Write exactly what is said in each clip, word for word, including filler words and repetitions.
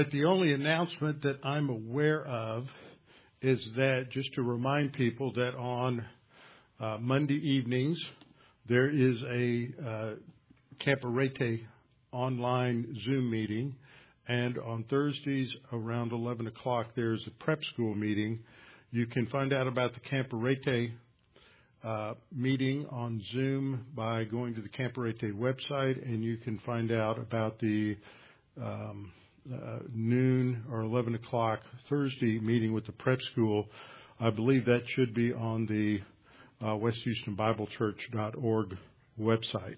right, the only announcement that I'm aware of is that just to remind people that on uh, Monday evenings there is a uh, Camporete online Zoom meeting, and on Thursdays around eleven o'clock there's a prep school meeting. You can find out about the Camporete uh, meeting on Zoom by going to the Camporete website, and you can find out about the um, uh, noon or eleven o'clock Thursday meeting with the prep school. I believe that should be on the uh, west houston bible church dot org website.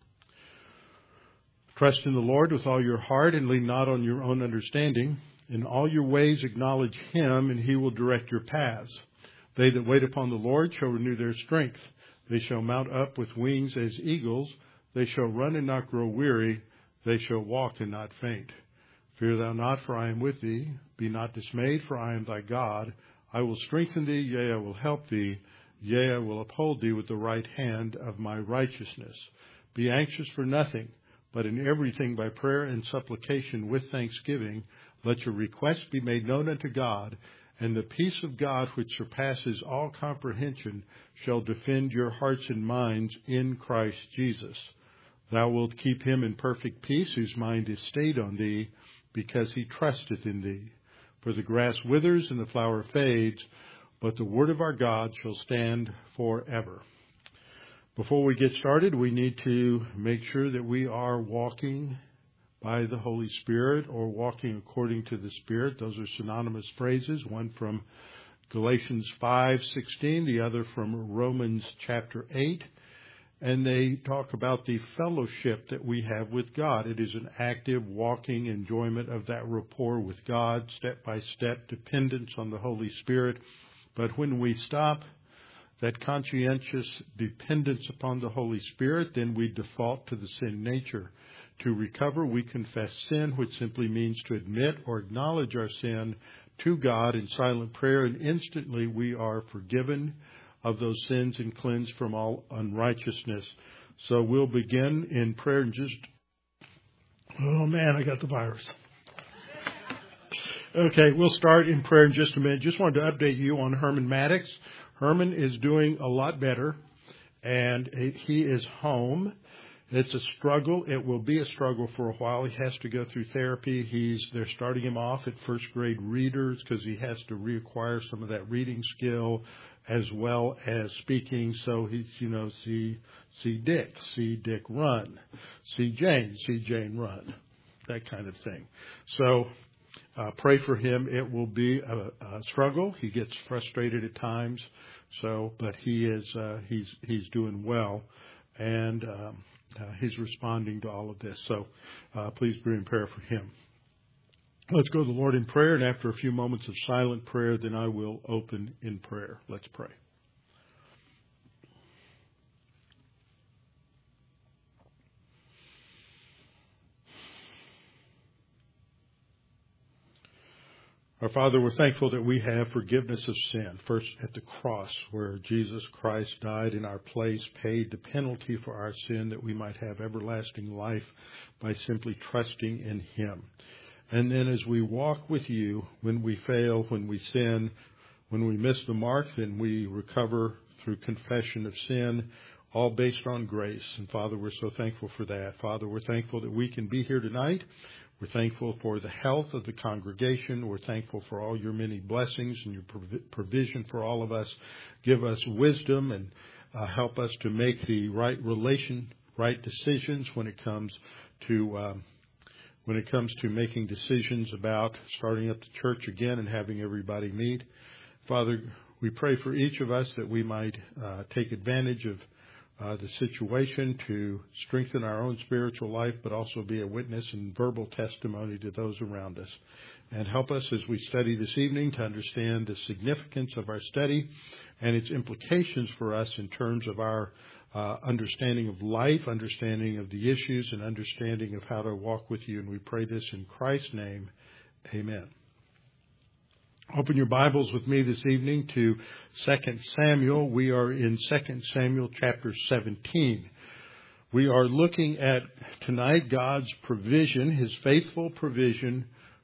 Trust in the Lord with all your heart and lean not on your own understanding. In all your ways acknowledge Him, and He will direct your paths. They that wait upon the Lord shall renew their strength. They shall mount up with wings as eagles. They shall run and not grow weary. They shall walk and not faint. Fear thou not, for I am with thee. Be not dismayed, for I am thy God. I will strengthen thee, yea, I will help thee. Yea, I will uphold thee with the right hand of my righteousness. Be anxious for nothing, but in everything by prayer and supplication with thanksgiving, let your requests be made known unto God, and the peace of God, which surpasses all comprehension, shall defend your hearts and minds in Christ Jesus. Thou wilt keep him in perfect peace, whose mind is stayed on thee, because he trusteth in thee. For the grass withers and the flower fades, but the word of our God shall stand forever. Before we get started, we need to make sure that we are walking by the Holy Spirit or walking according to the Spirit. Those are synonymous phrases, one from Galatians five sixteen, the other from Romans chapter eight. And they talk about the fellowship that we have with God. It is an active, walking enjoyment of that rapport with God, step-by-step dependence on the Holy Spirit. But when we stop that conscientious dependence upon the Holy Spirit, then we default to the sin nature. To recover, we confess sin, which simply means to admit or acknowledge our sin to God in silent prayer, and instantly we are forgiven of those sins and cleansed from all unrighteousness. So we'll begin in prayer and just, oh man, I got the virus. Okay, we'll start in prayer in just a minute. Just wanted to update you on Herman Maddox. Herman is doing a lot better, and he is home. It's a struggle. It will be a struggle for a while. He has to go through therapy. He's they're starting him off at first grade readers because he has to reacquire some of that reading skill as well as speaking. So he's, you know, see see Dick, see Dick run, see Jane, see Jane run, that kind of thing. So uh, pray for him. It will be a, a struggle. He gets frustrated at times. So, but he is uh, he's he's doing well, and um, uh, he's responding to all of this. So, uh, please be in prayer for him. Let's go to the Lord in prayer, and after a few moments of silent prayer, then I will open in prayer. Let's pray. Our Father, we're thankful that we have forgiveness of sin, first at the cross where Jesus Christ died in our place, paid the penalty for our sin that we might have everlasting life by simply trusting in Him. And then as we walk with you, when we fail, when we sin, when we miss the mark, then we recover through confession of sin, all based on grace. And Father, we're so thankful for that. Father, we're thankful that we can be here tonight. We're thankful for the health of the congregation. We're thankful for all your many blessings and your provision for all of us. Give us wisdom and uh, help us to make the right relation, right decisions when it comes to um, when it comes to making decisions about starting up the church again and having everybody meet. Father, we pray for each of us that we might uh, take advantage of Uh, the situation to strengthen our own spiritual life, but also be a witness and verbal testimony to those around us. And help us as we study this evening to understand the significance of our study and its implications for us in terms of our uh, understanding of life, understanding of the issues, and understanding of how to walk with you. And we pray this in Christ's name. Amen. Open your Bibles with me this evening to Second Samuel. We are in Second Samuel chapter seventeen. We are looking at tonight God's provision, His faithful provision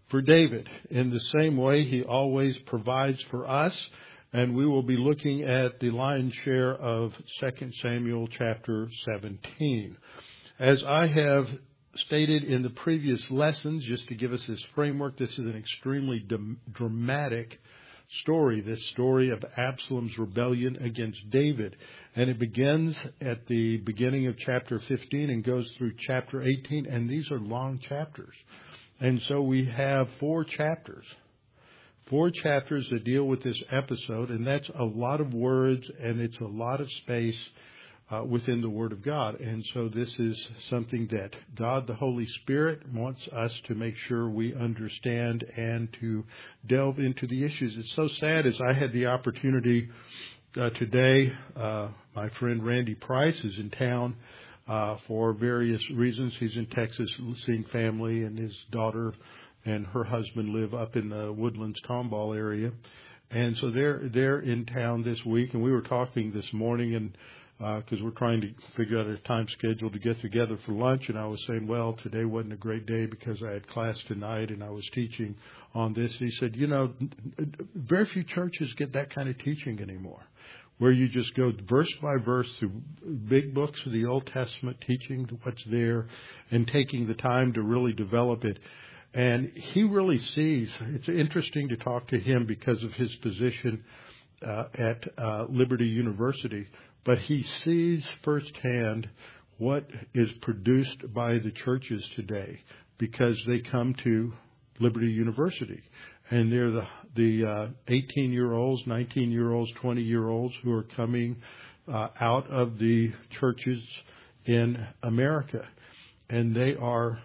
for David. In the same way, he always provides for us. And we will be looking at the lion's share of Second Samuel chapter seventeen. As I have stated in the previous lessons, just to give us this framework, this is an extremely d- dramatic story, this story of Absalom's rebellion against David. And it begins at the beginning of chapter fifteen and goes through chapter eighteen, and these are long chapters. And so we have four chapters. Four chapters that deal with this episode, and that's a lot of words, and it's a lot of space uh, within the Word of God. And so this is something that God, the Holy Spirit, wants us to make sure we understand and to delve into the issues. It's so sad as I had the opportunity uh, today, uh, my friend Randy Price is in town uh, for various reasons. He's in Texas seeing family, and his daughter and her husband live up in the Woodlands Tomball area. And so they're, they're in town this week. And we were talking this morning, and, uh, cause we're trying to figure out a time schedule to get together for lunch. And I was saying, well, today wasn't a great day because I had class tonight and I was teaching on this. And he said, you know, very few churches get that kind of teaching anymore, where you just go verse by verse through big books of the Old Testament, teaching what's there and taking the time to really develop it. And he really sees, it's interesting to talk to him because of his position uh, at uh, Liberty University, but he sees firsthand what is produced by the churches today because they come to Liberty University. And they're the the uh, eighteen-year-olds, nineteen-year-olds, twenty-year-olds who are coming uh, out of the churches in America. And they are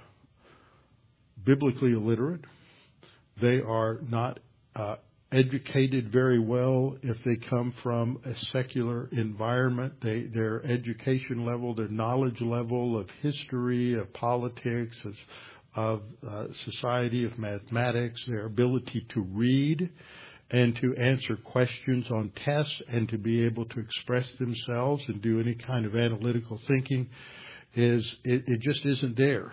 biblically illiterate. They are not uh, educated very well if they come from a secular environment. They, their education level, their knowledge level of history, of politics, of, of uh, society, of mathematics, their ability to read and to answer questions on tests and to be able to express themselves and do any kind of analytical thinking is, it, it just isn't there.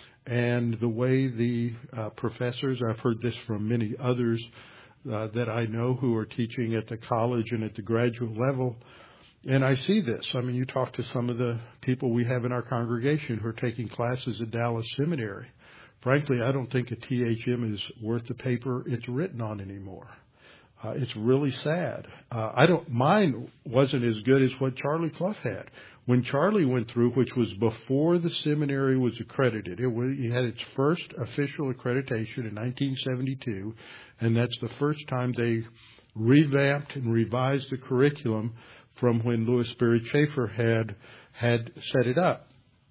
And the way the uh, professors, I've heard this from many others uh, that I know who are teaching at the college and at the graduate level, and I see this. I mean, you talk to some of the people we have in our congregation who are taking classes at Dallas Seminary. Frankly, I don't think a T H M is worth the paper it's written on anymore. Uh, it's really sad. Uh, I don't, mine wasn't as good as what Charlie Clough had. When Charlie went through, which was before the seminary was accredited, it, was, it had its first official accreditation in nineteen seventy-two, and that's the first time they revamped and revised the curriculum from when Louis Sperry Chafer had had set it up.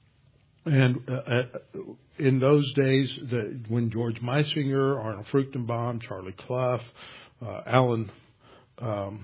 And uh, in those days, the, when George Meisinger, Arnold Fruchtenbaum, Charlie Clough, uh, Alan, um,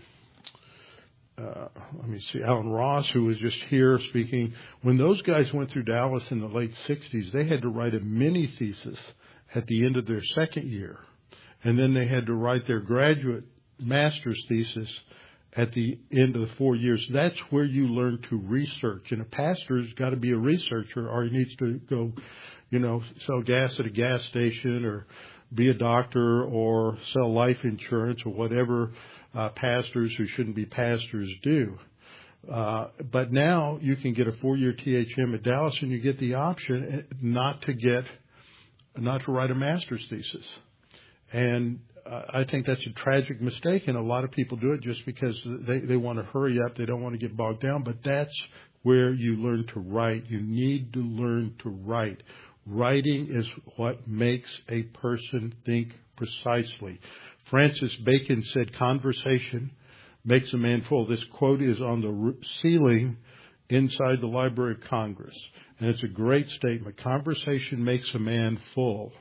uh, let me see, Alan Ross, who was just here speaking, when those guys went through Dallas in the late sixties, they had to write a mini thesis at the end of their second year. And then they had to write their graduate master's thesis at the end of the four years. That's where you learn to research. And a pastor's got to be a researcher, or he needs to go, you know, sell gas at a gas station, or be a doctor, or sell life insurance, or whatever uh, pastors who shouldn't be pastors do. Uh, but now you can get a four-year T H M at Dallas, and you get the option not to get, not to write a master's thesis. And uh, I think that's a tragic mistake, and a lot of people do it just because they, they want to hurry up. They don't want to get bogged down, but that's where you learn to write. You need to learn to write. Writing is what makes a person think precisely. Francis Bacon said, conversation makes a man full. This quote is on the ceiling inside the Library of Congress, and it's a great statement. Conversation makes a man full.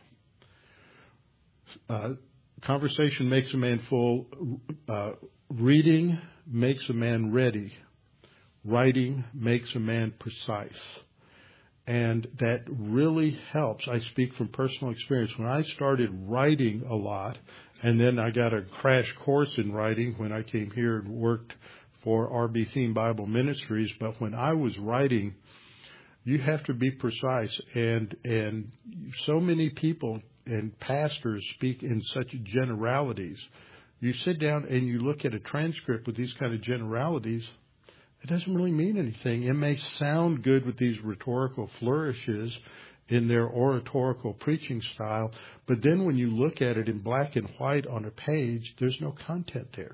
Uh, conversation makes a man full. Uh, reading makes a man ready. Writing makes a man precise. And that really helps. I speak from personal experience. When I started writing a lot, and then I got a crash course in writing when I came here and worked for R B Theme Bible Ministries. But when I was writing, you have to be precise. And, and so many people and pastors speak in such generalities. You sit down and you look at a transcript with these kind of generalities, it doesn't really mean anything. It may sound good with these rhetorical flourishes in their oratorical preaching style, but then when you look at it in black and white on a page, there's no content there.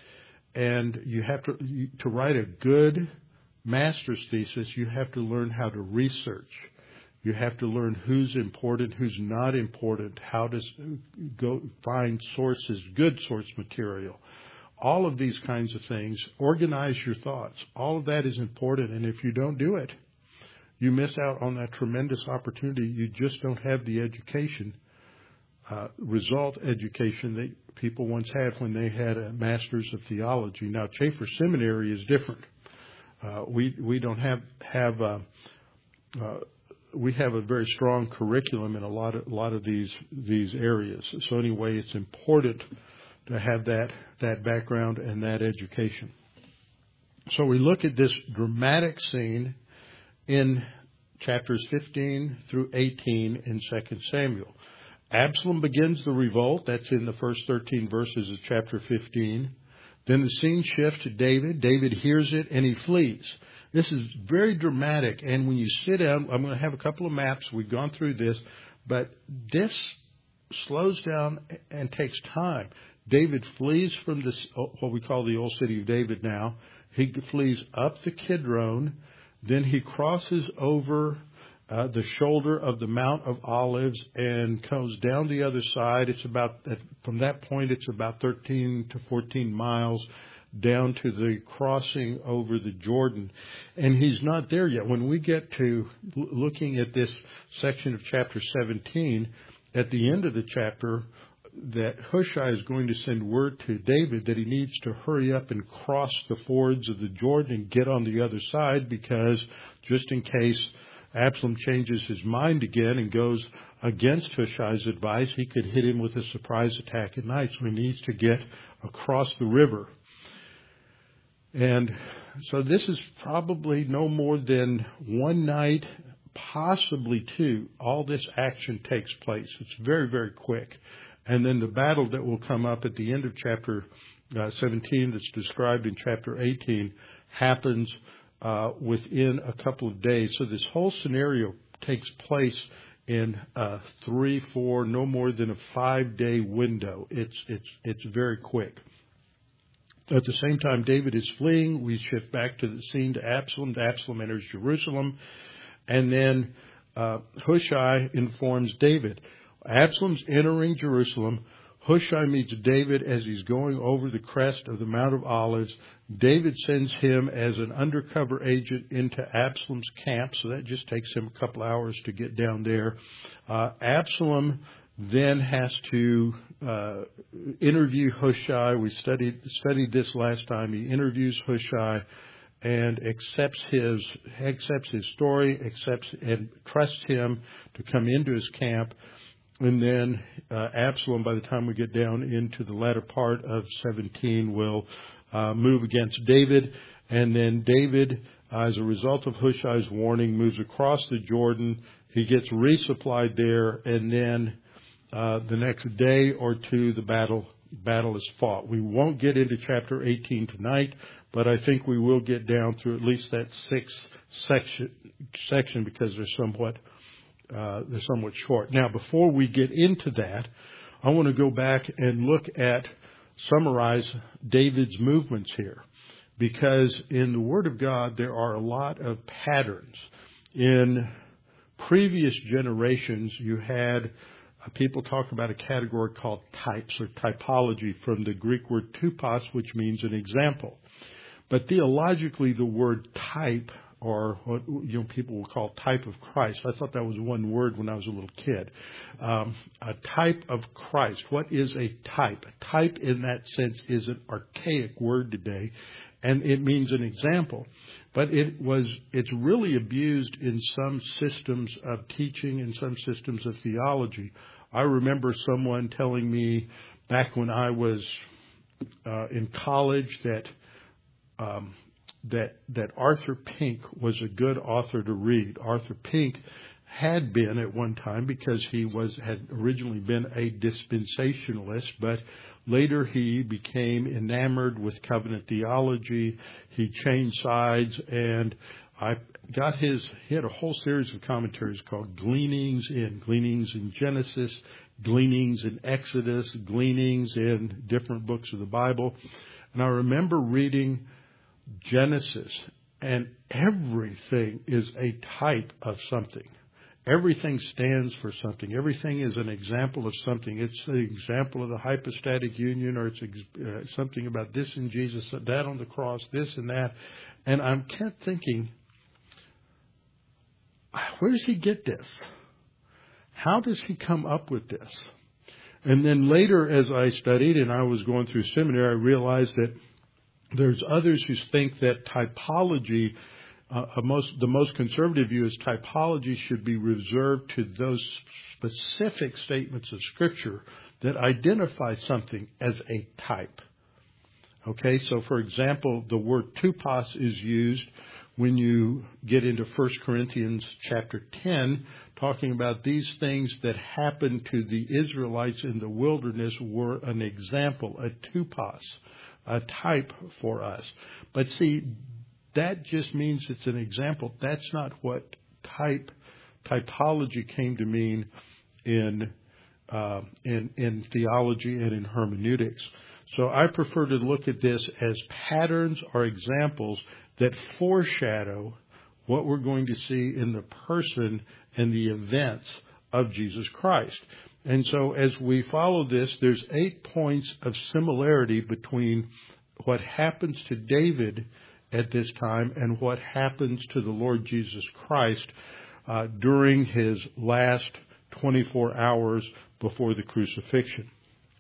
And you have to, to write a good master's thesis, you have to learn how to research. You have to learn who's important, who's not important, how to go find sources, good source material. All of these kinds of things, organize your thoughts. All of that is important, and if you don't do it, you miss out on that tremendous opportunity. You just don't have the education, uh, result education that people once had when they had a master's of theology. Now, Chafer Seminary is different. Uh, we we don't have have uh, uh, we have a very strong curriculum in a lot of a lot of these these areas. So anyway, it's important to have that that background and that education. So we look at this dramatic scene in chapters fifteen through eighteen in Second Samuel. Absalom begins the revolt. That's in the first thirteen verses of chapter fifteen. Then the scene shifts to David. David hears it and he flees. This is very dramatic. And when you sit down, I'm going to have a couple of maps. We've gone through this, but this slows down and takes time. David flees from this, what we call the old city of David now. He flees up the Kidron. Then he crosses over uh, the shoulder of the Mount of Olives and comes down the other side. It's about, from that point, it's about thirteen to fourteen miles down to the crossing over the Jordan. And he's not there yet. When we get to looking at this section of chapter seventeen, at the end of the chapter, that Hushai is going to send word to David that he needs to hurry up and cross the fords of the Jordan and get on the other side, because just in case Absalom changes his mind again and goes against Hushai's advice, he could hit him with a surprise attack at night. So he needs to get across the river. And so this is probably no more than one night, possibly two. All this action takes place. It's very, very quick. And then the battle that will come up at the end of chapter uh, seventeen that's described in chapter eighteen happens uh, within a couple of days. So this whole scenario takes place in uh, three, four, no more than a five-day window. It's it's it's very quick. At the same time David is fleeing, we shift back to the scene to Absalom. Absalom enters Jerusalem. And then uh, Hushai informs David. Absalom's entering Jerusalem. Hushai meets David as he's going over the crest of the Mount of Olives. David sends him as an undercover agent into Absalom's camp, so that just takes him a couple hours to get down there. Uh, Absalom then has to uh, interview Hushai. We studied studied this last time. He interviews Hushai and accepts his accepts his story, accepts and trusts him to come into his camp. And then uh, Absalom, by the time we get down into the latter part of seventeen, will uh, move against David. And then David, uh, as a result of Hushai's warning, moves across the Jordan. He gets resupplied there. And then uh, the next day or two, the battle battle is fought. We won't get into chapter eighteen tonight, but I think we will get down through at least that sixth section, section because they're somewhat Uh, they're somewhat short. Now, before we get into that, I want to go back and look at, summarize David's movements here. Because in the Word of God, there are a lot of patterns. In previous generations, you had uh, people talk about a category called types or typology from the Greek word typos, which means an example. But theologically, the word type, or what you know people will call type of Christ. I thought that was one word when I was a little kid. Um, a type of Christ. What is a type? A type in that sense is an archaic word today, and it means an example. But it was it's really abused in some systems of teaching and some systems of theology. I remember someone telling me back when I was uh, in college that um, that that Arthur Pink was a good author to read. Arthur Pink had been at one time, because he was had originally been a dispensationalist, but later he became enamored with covenant theology. He changed sides, and I got his, he had a whole series of commentaries called Gleanings in, Gleanings in Genesis, Gleanings in Exodus, Gleanings in different books of the Bible. And I remember reading Genesis, and everything is a type of something. Everything stands for something. Everything is an example of something. It's the example of the hypostatic union, or it's uh, something about this in Jesus, that on the cross, this and that. And I kept thinking, where does he get this? How does he come up with this? And then later, as I studied and I was going through seminary, I realized that there's others who think that typology, uh, a most, the most conservative view is typology should be reserved to those specific statements of Scripture that identify something as a type. Okay, so for example, the word tupos is used when you get into First Corinthians chapter ten, talking about these things that happened to the Israelites in the wilderness were an example, a tupos, a type for us. But see, that just means it's an example. That's not what type typology came to mean in uh, in in theology and in hermeneutics. So I prefer to look at this as patterns or examples that foreshadow what we're going to see in the person and the events of Jesus Christ. And so as we follow this, there's eight points of similarity between what happens to David at this time and what happens to the Lord Jesus Christ uh, during his last twenty-four hours before the crucifixion.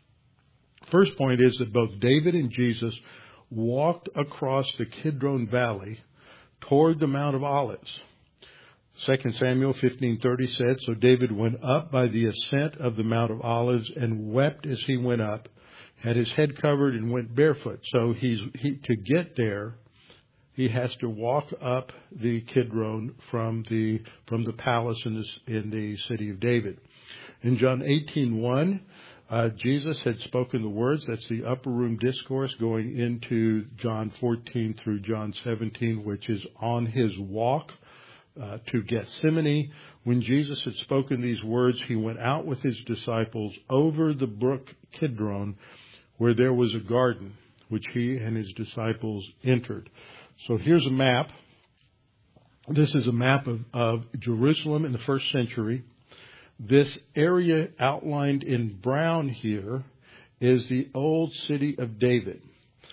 First point is that both David and Jesus walked across the Kidron Valley toward the Mount of Olives. Second Samuel fifteen thirty said, "So David went up by the ascent of the Mount of Olives and wept as he went up, had his head covered and went barefoot." So he's he, to get there, he has to walk up the Kidron from the from the palace in the in the city of David. In John eighteen one, uh, Jesus had spoken the words. That's the upper room discourse going into John fourteen through John seventeen, which is on his walk uh, to Gethsemane. When Jesus had spoken these words, he went out with his disciples over the brook Kidron, where there was a garden, which he and his disciples entered. So here's a map. This is a map of, of Jerusalem in the first century. This area outlined in brown here is the old city of David.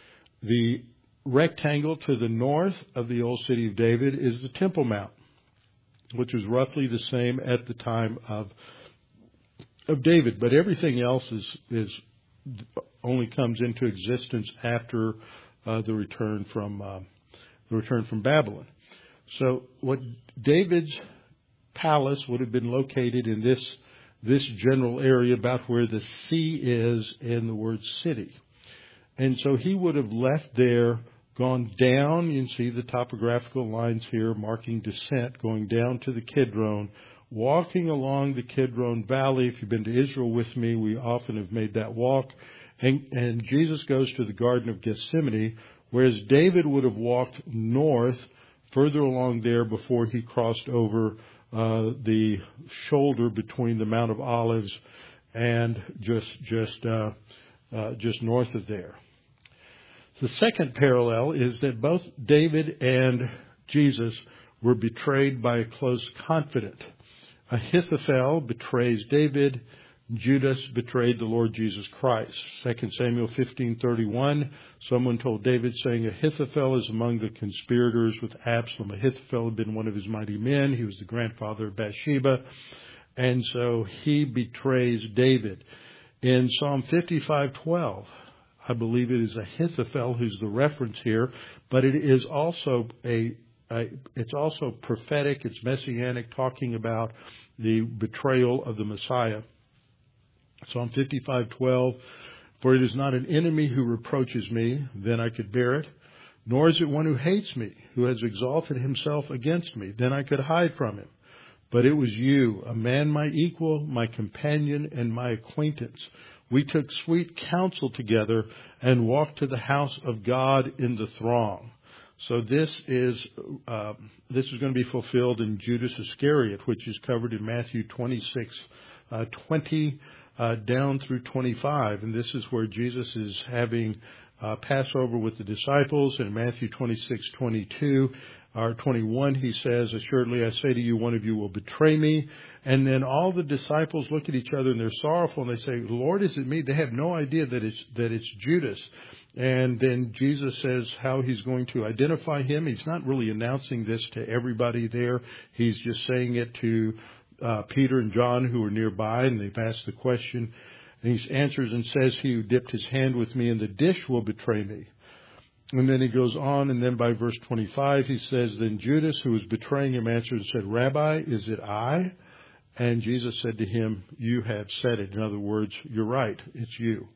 The rectangle to the north of the old city of David is the Temple Mount, which was roughly the same at the time of of David. But everything else is is only comes into existence after uh, the return from uh, the return from Babylon. So what David's palace would have been located in this this general area about where the sea is in the word city. And so he would have left there, gone down. You can see the topographical lines here marking descent, going down to the Kidron, walking along the Kidron Valley. If you've been to Israel with me, we often have made that walk. And, and Jesus goes to the Garden of Gethsemane, whereas David would have walked north further along there before he crossed over uh, the shoulder between the Mount of Olives and just just uh, uh, just north of there. The second parallel is that both David and Jesus were betrayed by a close confidant. Ahithophel betrays David. Judas betrayed the Lord Jesus Christ. Second Samuel fifteen thirty-one, someone told David, saying, "Ahithophel is among the conspirators with Absalom." Ahithophel had been one of his mighty men. He was the grandfather of Bathsheba. And so he betrays David. In Psalm fifty-five twelve, I believe it is Ahithophel who's the reference here, but it is also a, a it's also prophetic, it's messianic, talking about the betrayal of the Messiah. Psalm fifty-five twelve, "For it is not an enemy who reproaches me, then I could bear it, nor is it one who hates me, who has exalted himself against me, then I could hide from him. But it was you, a man my equal, my companion, and my acquaintance. We took sweet counsel together and walked to the house of God in the throng. So this is uh, this is going to be fulfilled in Judas Iscariot, which is covered in Matthew twenty-six, uh, twenty uh, down through twenty-five. And this is where Jesus is having uh, Passover with the disciples. In Matthew twenty-six, twenty-two or twenty-one, he says, "Assuredly I say to you, one of you will betray me." And then all the disciples look at each other and they're sorrowful and they say, "Lord, is it me?" They have no idea that it's that it's Judas. And then Jesus says how he's going to identify him. He's not really announcing this to everybody there. He's just saying it to uh, Peter and John, who are nearby, and they've asked the question. And he answers and says, "He who dipped his hand with me in the dish will betray me." And then he goes on, and then by verse twenty-five, he says, "Then Judas, who was betraying him, answered and said, 'Rabbi, is it I?' And Jesus said to him, 'You have said it.'" In other words, you're right, it's you.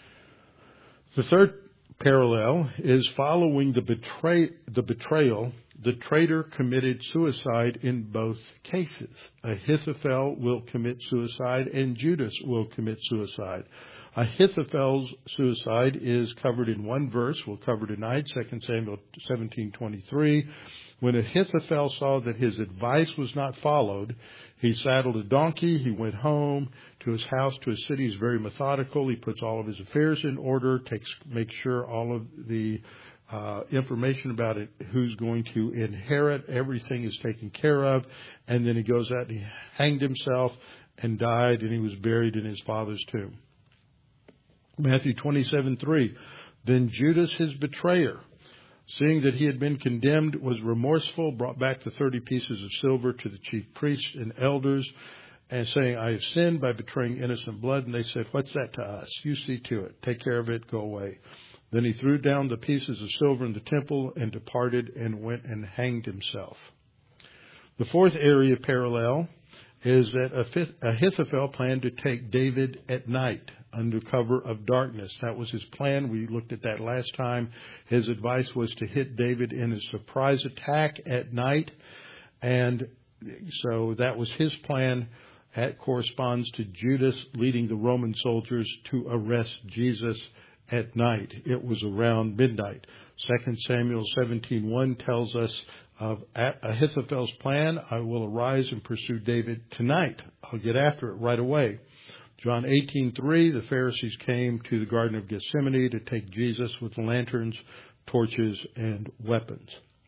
The third parallel is following the betray the betrayal. The traitor committed suicide in both cases. Ahithophel will commit suicide, and Judas will commit suicide. Ahithophel's suicide is covered in one verse. We'll cover tonight, Second Samuel seventeen twenty-three. When Ahithophel saw that his advice was not followed, he saddled a donkey. He went home to his house, to his city. He's very methodical. He puts all of his affairs in order, takes, makes sure all of the uh, information about it, who's going to inherit, everything is taken care of. And then he goes out and he hanged himself and died, and he was buried in his father's tomb. Matthew twenty-seven three. Then Judas, his betrayer, seeing that he had been condemned, was remorseful, brought back the thirty pieces of silver to the chief priests and elders, and saying, "I have sinned by betraying innocent blood." And they said, "What's that to us? You see to it. Take care of it. Go away." Then he threw down the pieces of silver in the temple and departed and went and hanged himself. The fourth area parallel is that Ahithophel planned to take David at night under cover of darkness. That was his plan. We looked at that last time. His advice was to hit David in a surprise attack at night. And so that was his plan. That corresponds to Judas leading the Roman soldiers to arrest Jesus at night. It was around midnight. Second Samuel seventeen one tells us of Ahithophel's plan. "I will arise and pursue David tonight. I'll get after it right away." John eighteen three, the Pharisees came to the Garden of Gethsemane to take Jesus with lanterns, torches, and weapons.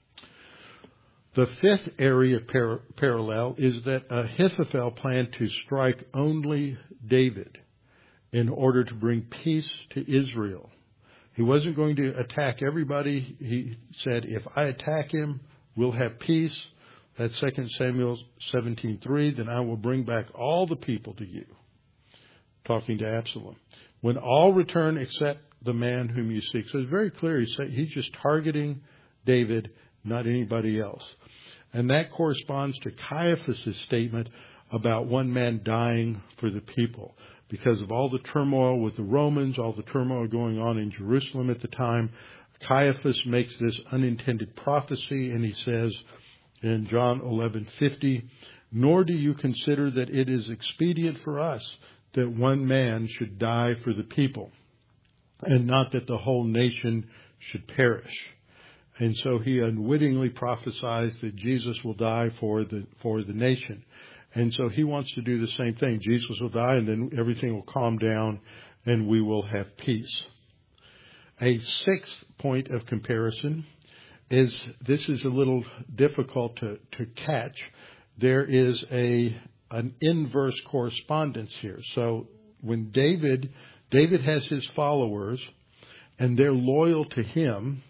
The fifth area par- parallel is that Ahithophel planned to strike only David in order to bring peace to Israel. He wasn't going to attack everybody. He said, if I attack him, we'll have peace. That's Second Samuel seventeen three. Then I will bring back all the people to you. Talking to Absalom. When all return except the man whom you seek. So it's very clear. He's, he's just targeting David, not anybody else. And that corresponds to Caiaphas' statement about one man dying for the people. Because of all the turmoil with the Romans, all the turmoil going on in Jerusalem at the time, Caiaphas makes this unintended prophecy, and he says in John eleven fifty, "Nor do you consider that it is expedient for us that one man should die for the people, and not that the whole nation should perish." And so he unwittingly prophesies that Jesus will die for the for the nation. And so he wants to do the same thing. Jesus will die, and then everything will calm down, and we will have peace. A sixth point of comparison is, this is a little difficult to, to catch. There is a an inverse correspondence here. So when David, David has his followers, and they're loyal to him,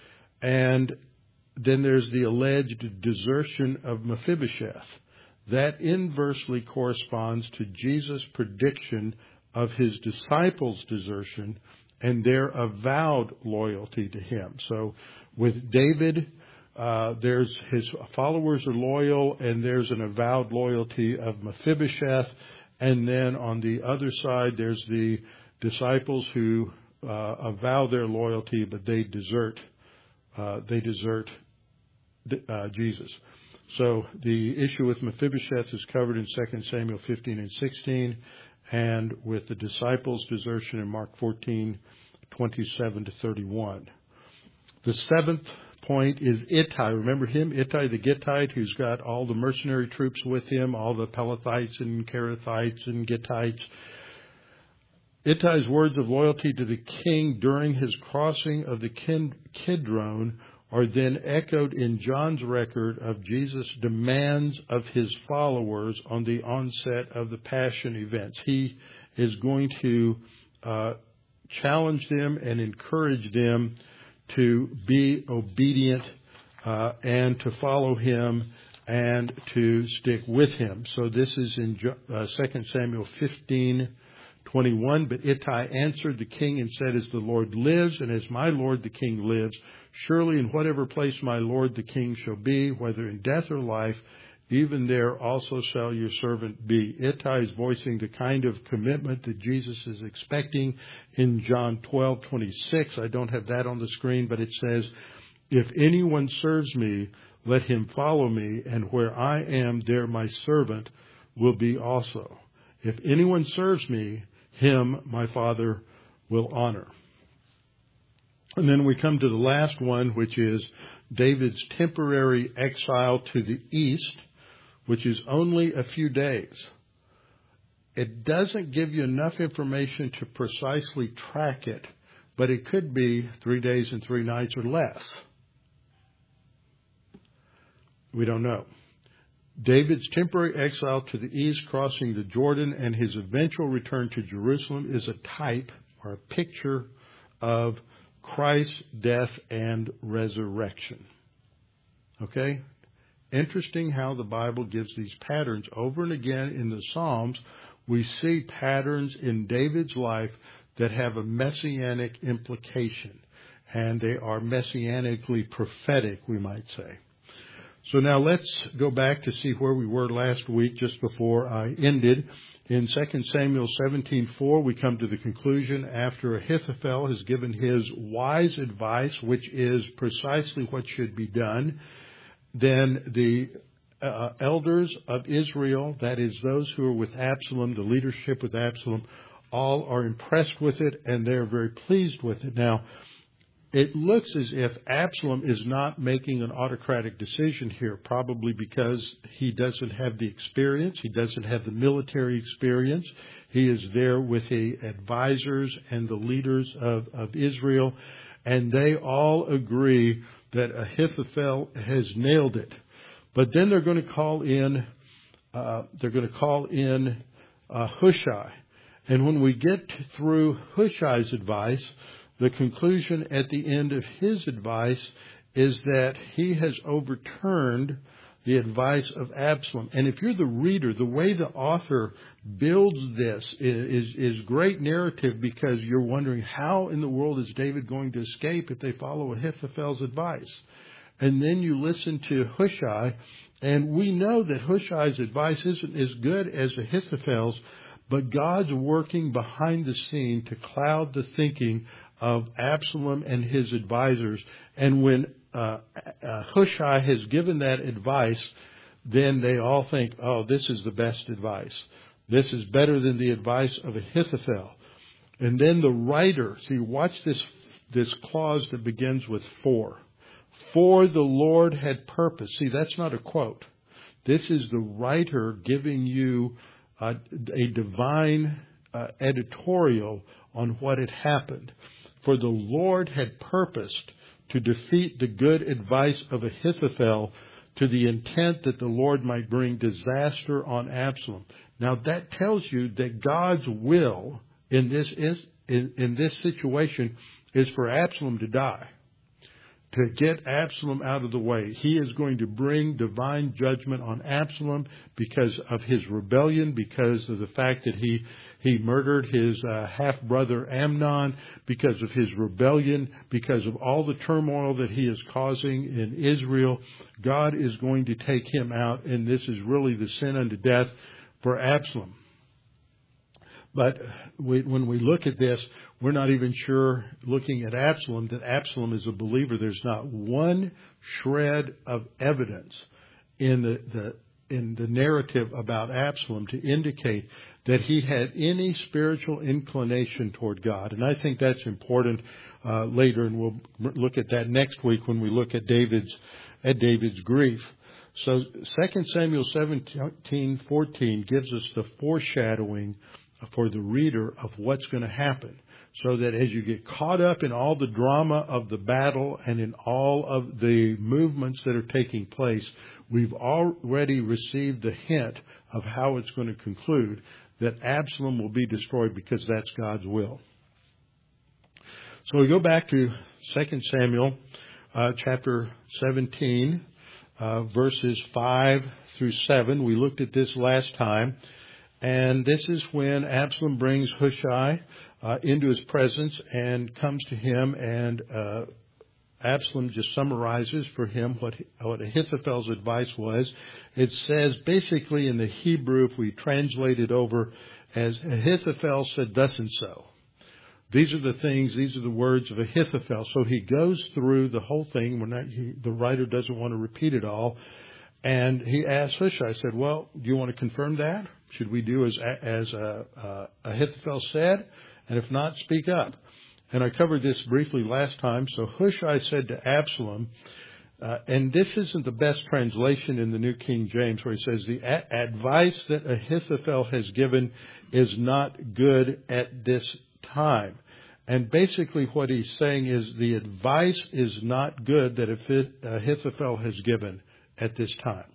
and then there's the alleged desertion of Mephibosheth. That inversely corresponds to Jesus' prediction of his disciples' desertion and their avowed loyalty to him. So with David, uh, there's his followers are loyal, and there's an avowed loyalty of Mephibosheth. And then on the other side, there's the disciples who uh, avow their loyalty, but they desert. Uh, they desert uh, Jesus. So the issue with Mephibosheth is covered in Second Samuel fifteen and sixteen, and with the disciples' desertion in Mark fourteen, twenty-seven to thirty-one. The seventh point is Ittai. Remember him, Ittai the Gittite, who's got all the mercenary troops with him, all the Pelethites and Kerethites and Gittites. Ittai's words of loyalty to the king during his crossing of the Kidron are then echoed in John's record of Jesus' demands of his followers on the onset of the Passion events. He is going to uh, challenge them and encourage them to be obedient uh, and to follow him and to stick with him. So this is in uh, Second Samuel fifteen twenty-one. But Ittai answered the king and said, as the Lord lives, and as my Lord the king lives, surely in whatever place my Lord the king shall be, whether in death or life, even there also shall your servant be. Ittai is voicing the kind of commitment that Jesus is expecting in John twelve twenty-six. I don't have that on the screen, but it says, if anyone serves me, let him follow me, and where I am, there my servant will be also. If anyone serves me, him my Father will honor. And then we come to the last one, which is David's temporary exile to the east, which is only a few days. It doesn't give you enough information to precisely track it, but it could be three days and three nights or less. We don't know. David's temporary exile to the east, crossing the Jordan, and his eventual return to Jerusalem is a type or a picture of Christ's death and resurrection. Okay? Interesting how the Bible gives these patterns over and again in the Psalms. We see patterns in David's life that have a messianic implication, and they are messianically prophetic, we might say. So now let's go back to see where we were last week, just before I ended. In Second Samuel seventeen four, we come to the conclusion after Ahithophel has given his wise advice, which is precisely what should be done, then the uh, elders of Israel, that is those who are with Absalom, the leadership with Absalom, all are impressed with it, and they're very pleased with it. Now, it looks as if Absalom is not making an autocratic decision here, probably because he doesn't have the experience. He doesn't have the military experience. He is there with the advisors and the leaders of, of Israel, and they all agree that Ahithophel has nailed it. But then they're going to call in, uh, they're going to call in uh, Hushai. And when we get through Hushai's advice, the conclusion at the end of his advice is that he has overturned the advice of Absalom. And if you're the reader, the way the author builds this is, is great narrative, because you're wondering, how in the world is David going to escape if they follow Ahithophel's advice? And then you listen to Hushai, and we know that Hushai's advice isn't as good as Ahithophel's, but God's working behind the scene to cloud the thinking of Absalom and his advisors. And when uh, uh, Hushai has given that advice, then they all think, oh, this is the best advice. This is better than the advice of Ahithophel. And then the writer, see, watch this, this clause that begins with for. For the Lord had purpose. See, that's not a quote. This is the writer giving you a, a divine uh, editorial on what had happened. For the Lord had purposed to defeat the good advice of Ahithophel, to the intent that the Lord might bring disaster on Absalom. Now that tells you that God's will in this is, in, in this situation is for Absalom to die, to get Absalom out of the way. He is going to bring divine judgment on Absalom because of his rebellion, because of the fact that he he murdered his uh, half-brother Amnon, because of his rebellion, because of all the turmoil that he is causing in Israel. God is going to take him out, and this is really the sin unto death for Absalom. But we, when we look at this, we're not even sure, looking at Absalom, that Absalom is a believer. There's not one shred of evidence in the, the in the narrative about Absalom to indicate that he had any spiritual inclination toward God. And I think that's important uh, later, and we'll look at that next week when we look at David's at David's grief. So Second Samuel seventeen fourteen gives us the foreshadowing for the reader of what's going to happen, so that as you get caught up in all the drama of the battle and in all of the movements that are taking place, we've already received the hint of how it's going to conclude, that Absalom will be destroyed because that's God's will. So we go back to Second Samuel uh, chapter seventeen, uh, verses five through seven. We looked at this last time. And this is when Absalom brings Hushai uh, into his presence and comes to him, and uh, Absalom just summarizes for him what, what Ahithophel's advice was. It says basically in the Hebrew, if we translate it over as Ahithophel said thus and so. These are the things, these are the words of Ahithophel. So he goes through the whole thing. When not, he, the writer doesn't want to repeat it all. And he asked Hushai, said, well, do you want to confirm that? Should we do as as uh, uh, Ahithophel said? And if not, speak up. And I covered this briefly last time. So Hushai said to Absalom, uh, and this isn't the best translation in the New King James, where he says, the a- advice that Ahithophel has given is not good at this time. And basically what he's saying is the advice is not good that Ahithophel has given at this time.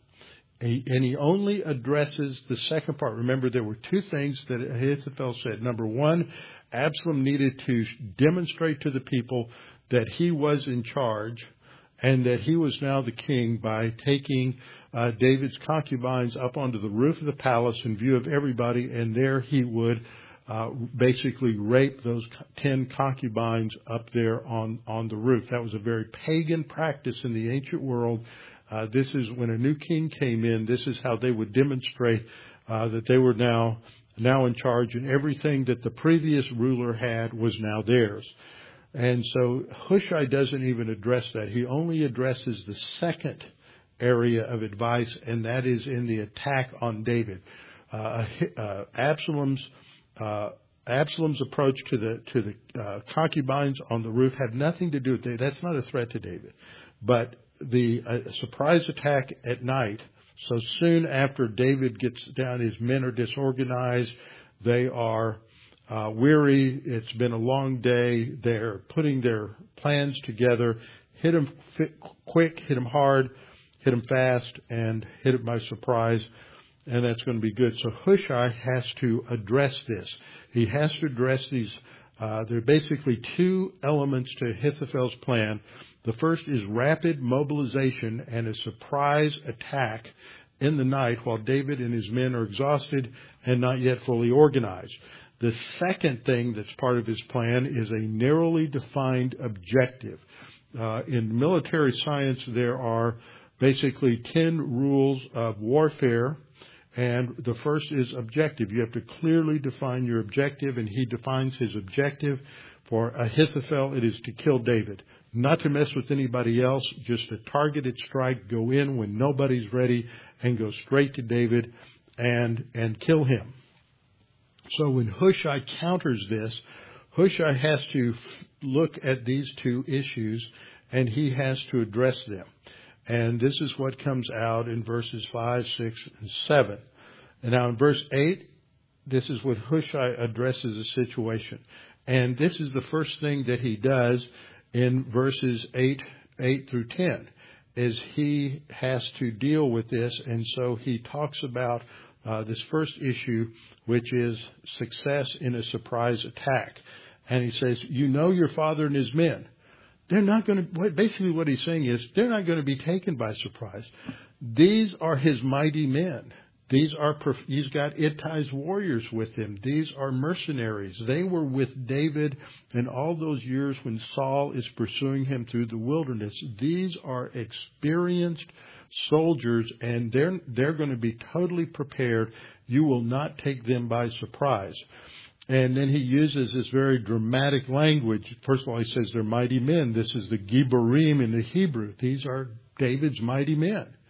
And he only addresses the second part. Remember, there were two things that Ahithophel said. Number one, Absalom needed to demonstrate to the people that he was in charge and that he was now the king by taking uh, David's concubines up onto the roof of the palace in view of everybody, and there he would uh, basically rape those ten concubines up there on, on the roof. That was a very pagan practice in the ancient world. Uh, this is when a new king came in. This is how they would demonstrate uh, that they were now now in charge, and everything that the previous ruler had was now theirs. And so Hushai doesn't even address that. He only addresses the second area of advice, and that is in the attack on David. Uh, uh, Absalom's uh, Absalom's approach to the to the uh, concubines on the roof had nothing to do with David. That's not a threat to David, but the uh, surprise attack at night, so soon after David gets down, his men are disorganized, they are uh, weary, it's been a long day, they're putting their plans together, hit him quick, hit him hard, hit him fast, and hit him by surprise, and that's going to be good. So Hushai has to address this. He has to address these, uh, there are basically two elements to Ahithophel's plan. The first is rapid mobilization and a surprise attack in the night while David and his men are exhausted and not yet fully organized. The second thing that's part of his plan is a narrowly defined objective. Uh, in military science, there are basically ten rules of warfare, and the first is objective. You have to clearly define your objective, and he defines his objective. For Ahithophel, it is to kill David. Not to mess with anybody else, just a targeted strike, go in when nobody's ready and go straight to David and and kill him. So when Hushai counters this, Hushai has to look at these two issues and he has to address them. And this is what comes out in verses five, six, and seven. And now in verse eight, this is what Hushai addresses the situation. And this is the first thing that he does in verses eight, eight through ten, is he has to deal with this. And so he talks about uh, this first issue, which is success in a surprise attack. And he says, you know your father and his men. They're not going to, basically what he's saying is, they're not going to be taken by surprise. These are his mighty men. These are, he's got Ittai's warriors with him. These are mercenaries. They were with David in all those years when Saul is pursuing him through the wilderness. These are experienced soldiers, and they're, they're going to be totally prepared. You will not take them by surprise. And then he uses this very dramatic language. First of all, he says they're mighty men. This is the Giborim in the Hebrew. These are David's mighty men.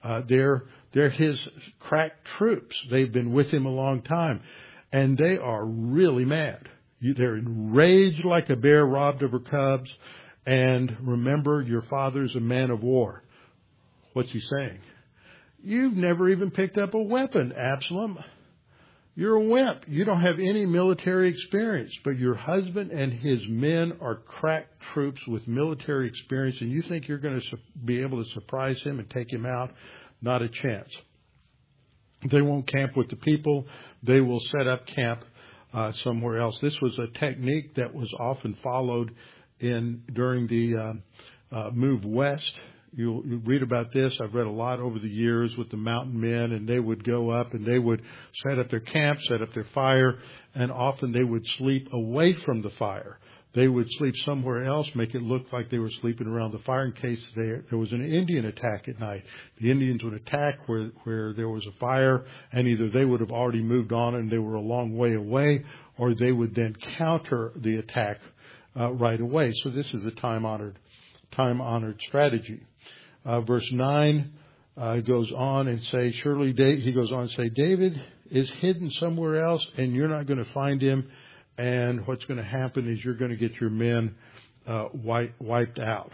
Uh, they're, they're his crack troops. They've been with him a long time, and they are really mad. You, they're enraged like a bear robbed of her cubs. And remember, your father's a man of war. What's he saying? You've never even picked up a weapon, Absalom. You're a wimp. You don't have any military experience, but your husband and his men are crack troops with military experience, and you think you're going to su- be able to surprise him and take him out? Not a chance. They won't camp with the people. They will set up camp uh, somewhere else. This was a technique that was often followed in during the uh, uh, move west. You'll, you'll read about this. I've read a lot over the years with the mountain men, and they would go up and they would set up their camp, set up their fire, and often they would sleep away from the fire. They would sleep somewhere else, make it look like they were sleeping around the fire in case there, there was an Indian attack at night. The Indians would attack where, where there was a fire, and either they would have already moved on and they were a long way away, or they would then counter the attack uh, right away. So this is a time-honored, time-honored strategy. Uh, verse nine uh, goes on and say, surely da- he goes on and say, David is hidden somewhere else, and you're not going to find him. And what's going to happen is you're going to get your men uh, wipe, wiped out.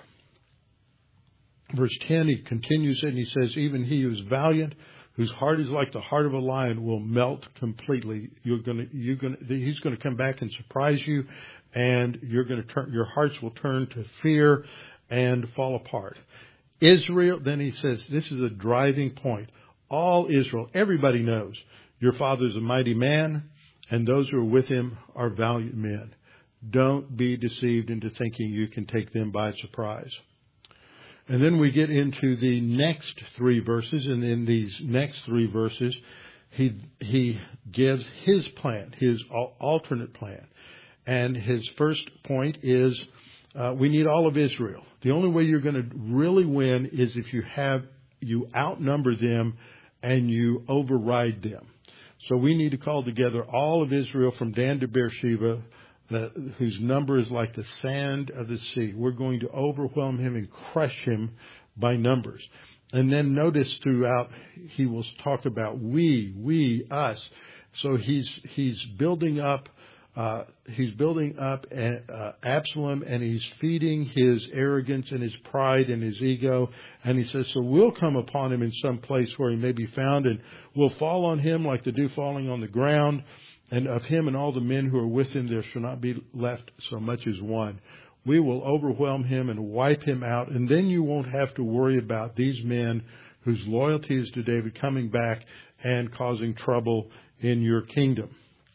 Verse ten, he continues it, and he says, even he who is valiant, whose heart is like the heart of a lion, will melt completely. You're going to, you're going to, he's going to come back and surprise you, and you're going to turn, your hearts will turn to fear and fall apart. Israel, then he says, this is a driving point. All Israel, everybody knows your father is a mighty man, and those who are with him are valiant men. Don't be deceived into thinking you can take them by surprise. And then we get into the next three verses, and in these next three verses, he he gives his plan, his alternate plan. And his first point is, Uh, we need all of Israel. The only way you're going to really win is if you have, you outnumber them and you override them. So we need to call together all of Israel from Dan to Beersheba, that, whose number is like the sand of the sea. We're going to overwhelm him and crush him by numbers. And then notice throughout, he will talk about we, we, us. So he's, he's building up Uh, he's building up uh, Absalom, and he's feeding his arrogance and his pride and his ego. And he says, so we'll come upon him in some place where he may be found, and we'll fall on him like the dew falling on the ground. And of him and all the men who are with him, there shall not be left so much as one. We will overwhelm him and wipe him out. And then you won't have to worry about these men whose loyalty is to David coming back and causing trouble in your kingdom.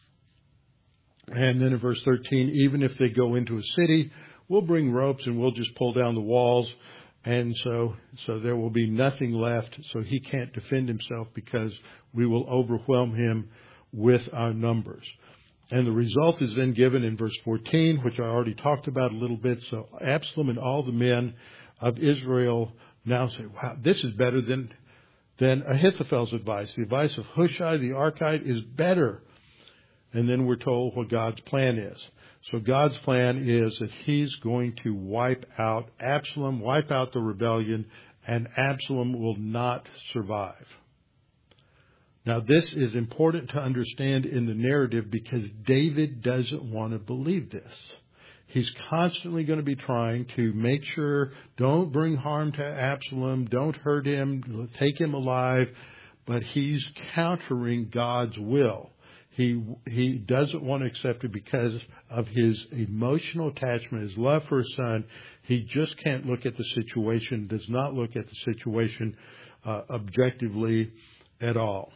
And then in verse thirteen, even if they go into a city, we'll bring ropes and we'll just pull down the walls. And so, so there will be nothing left. So he can't defend himself because we will overwhelm him with our numbers. And the result is then given in verse fourteen, which I already talked about a little bit. So Absalom and all the men of Israel now say, wow, this is better than, than Ahithophel's advice. The advice of Hushai the Archite is better. And then we're told what God's plan is. So God's plan is that he's going to wipe out Absalom, wipe out the rebellion, and Absalom will not survive. Now, this is important to understand in the narrative because David doesn't want to believe this. He's constantly going to be trying to make sure, don't bring harm to Absalom, don't hurt him, take him alive, but he's countering God's will. He he doesn't want to accept it because of his emotional attachment, his love for his son. He just can't look at the situation, does not look at the situation uh, objectively at all.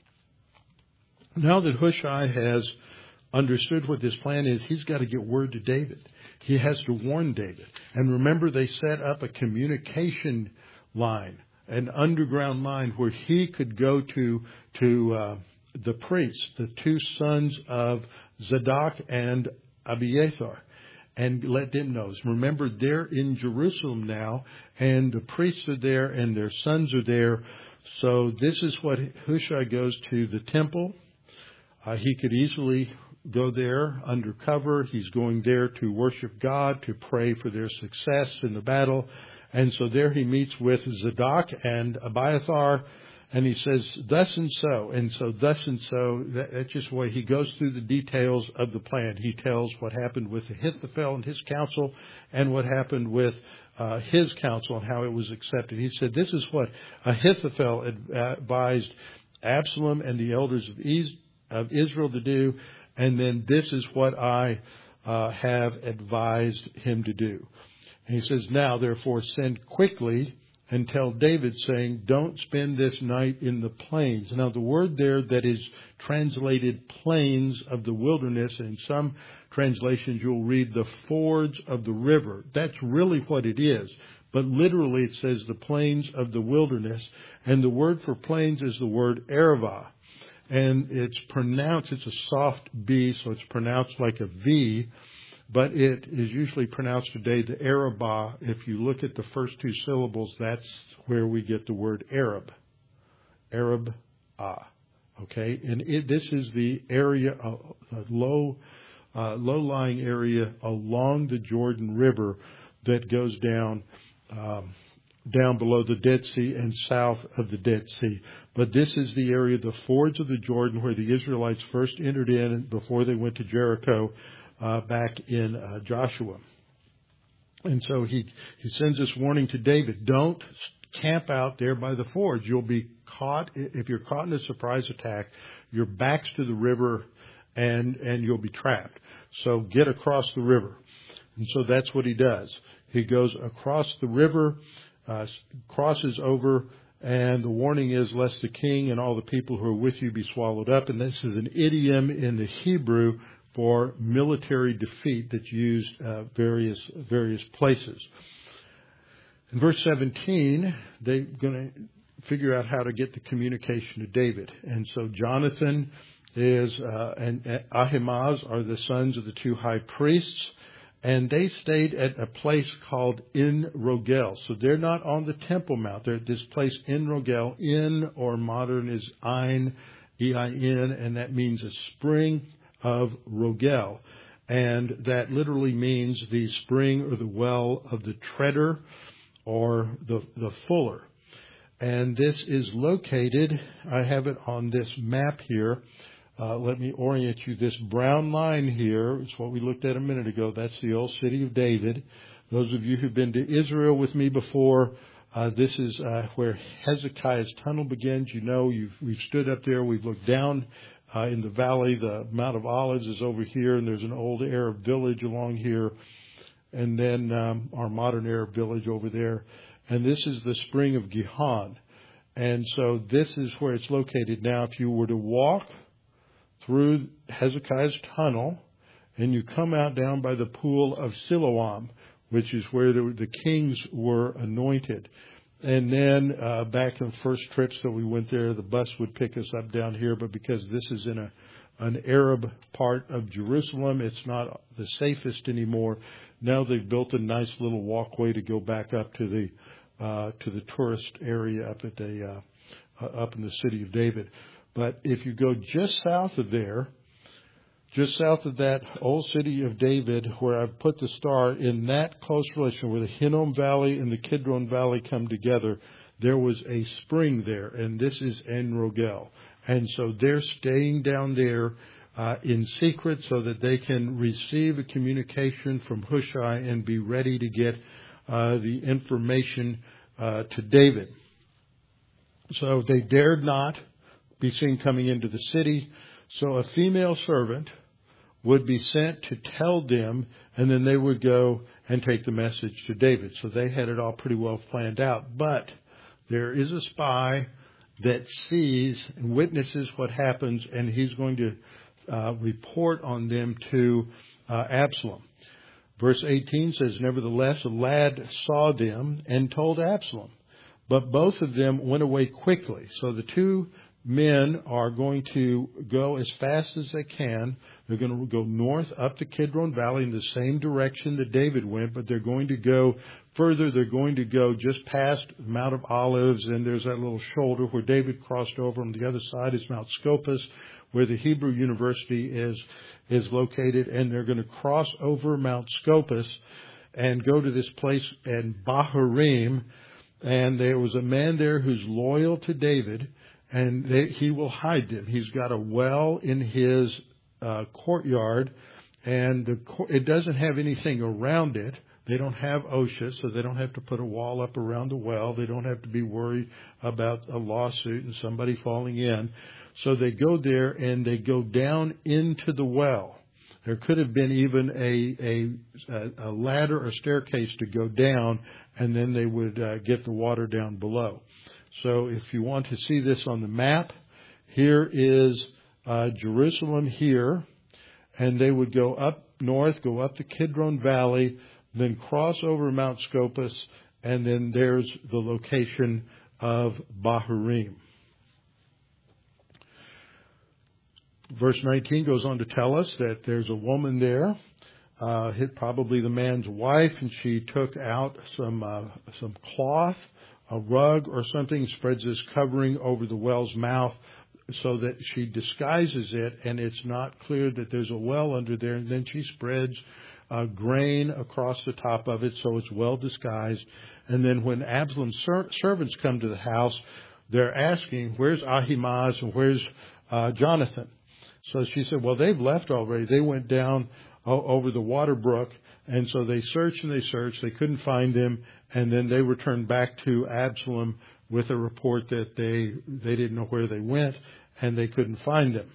Now that Hushai has understood what this plan is, he's got to get word to David. He has to warn David. And remember, they set up a communication line, an underground line where he could go to to uh, the priests, the two sons of Zadok and Abiathar, and let them know. Remember, they're in Jerusalem now, and the priests are there, and their sons are there. So this is what Hushai goes to the temple. Uh, he could easily go there undercover. He's going there to worship God, to pray for their success in the battle. And so there he meets with Zadok and Abiathar, and he says, thus and so. And so thus and so, that, that's just the way he goes through the details of the plan. He tells what happened with Ahithophel and his counsel and what happened with uh, his counsel and how it was accepted. He said, this is what Ahithophel advised Absalom and the elders of, Es- of Israel to do. And then this is what I uh, have advised him to do. And he says, now, therefore, send quickly and tell David, saying, don't spend this night in the plains. Now, the word there that is translated plains of the wilderness, in some translations you'll read the fords of the river. That's really what it is. But literally it says the plains of the wilderness. And the word for plains is the word Arava. And it's pronounced, it's a soft B, so it's pronounced like a V. But it is usually pronounced today the Arabah. If you look at the first two syllables, that's where we get the word Arab. Arab, ah. Okay? And it, this is the area, a low, uh, low-lying area along the Jordan River that goes down, um, down below the Dead Sea and south of the Dead Sea. But this is the area, the fords of the Jordan, where the Israelites first entered in before they went to Jericho. Uh, back in uh, Joshua. And so he, he sends this warning to David. Don't camp out there by the fords. You'll be caught. If you're caught in a surprise attack, your back's to the river and, and you'll be trapped. So get across the river. And so that's what he does. He goes across the river, uh, crosses over, and the warning is, lest the king and all the people who are with you be swallowed up. And this is an idiom in the Hebrew for military defeat that's used uh, various various places. In verse seventeen, they're going to figure out how to get the communication to David. And so Jonathan is uh, and Ahimaaz are the sons of the two high priests, and they stayed at a place called En Rogel. So they're not on the Temple Mount. They're at this place En Rogel. En, or modern, is Ein, E I N, and that means a spring of Rogel, and that literally means the spring or the well of the treader or the, the fuller. And this is located, I have it on this map here. Uh, let me orient you. This brown line here is what we looked at a minute ago. That's the old city of David. Those of you who've been to Israel with me before, uh, this is uh, where Hezekiah's tunnel begins. You know, you've, we've stood up there. We've looked down Uh, in the valley. The Mount of Olives is over here, and there's an old Arab village along here, and then um, our modern Arab village over there. And this is the spring of Gihon. And so this is where it's located. Now, if you were to walk through Hezekiah's tunnel, and you come out down by the pool of Siloam, which is where the, the kings were anointed. And then uh, back in the first trips that we went there, the bus would pick us up down here. But because this is in a an Arab part of Jerusalem, it's not the safest anymore. Now they've built a nice little walkway to go back up to the uh, to the tourist area up at the uh, uh, up in the city of David. But if you go just south of there, just south of that old city of David, where I've put the star, in that close relation, where the Hinnom Valley and the Kidron Valley come together, there was a spring there, and this is En Rogel. And so they're staying down there uh, in secret so that they can receive a communication from Hushai and be ready to get uh, the information uh, to David. So they dared not be seen coming into the city. So a female servant would be sent to tell them, and then they would go and take the message to David. So they had it all pretty well planned out. But there is a spy that sees and witnesses what happens, and he's going to uh, report on them to uh, Absalom. Verse eighteen says, nevertheless, a lad saw them and told Absalom. But both of them went away quickly. So the two men are going to go as fast as they can. They're going to go north up the Kidron Valley in the same direction that David went, but they're going to go further. They're going to go just past Mount of Olives, and there's that little shoulder where David crossed over. On the other side is Mount Scopus, where the Hebrew University is is located, and they're going to cross over Mount Scopus. and go to this place in Bahurim. And there was a man there who's loyal to David, and they, he will hide them. He's got a well in his uh, courtyard, and the, it doesn't have anything around it. They don't have OSHA, so they don't have to put a wall up around the well. They don't have to be worried about a lawsuit and somebody falling in. So they go there and they go down into the well. There could have been even a, a, a ladder or staircase to go down, and then they would uh, get the water down below. So if you want to see this on the map, here is uh, Jerusalem here, and they would go up north, go up the Kidron Valley, then cross over Mount Scopus, and then there's the location of Bahurim. Verse nineteen goes on to tell us that there's a woman there, uh, hit probably the man's wife, and she took out some uh, some cloth, a rug or something, spreads this covering over the well's mouth so that she disguises it, and it's not clear that there's a well under there. And then she spreads uh, grain across the top of it so it's well disguised. And then when Absalom's ser- servants come to the house, they're asking, where's Ahimaaz and where's uh, Jonathan? So she said, well, they've left already. They went down o- over the water brook. And so they searched and they searched. They couldn't find them. And then they returned back to Absalom with a report that they, they didn't know where they went and they couldn't find them.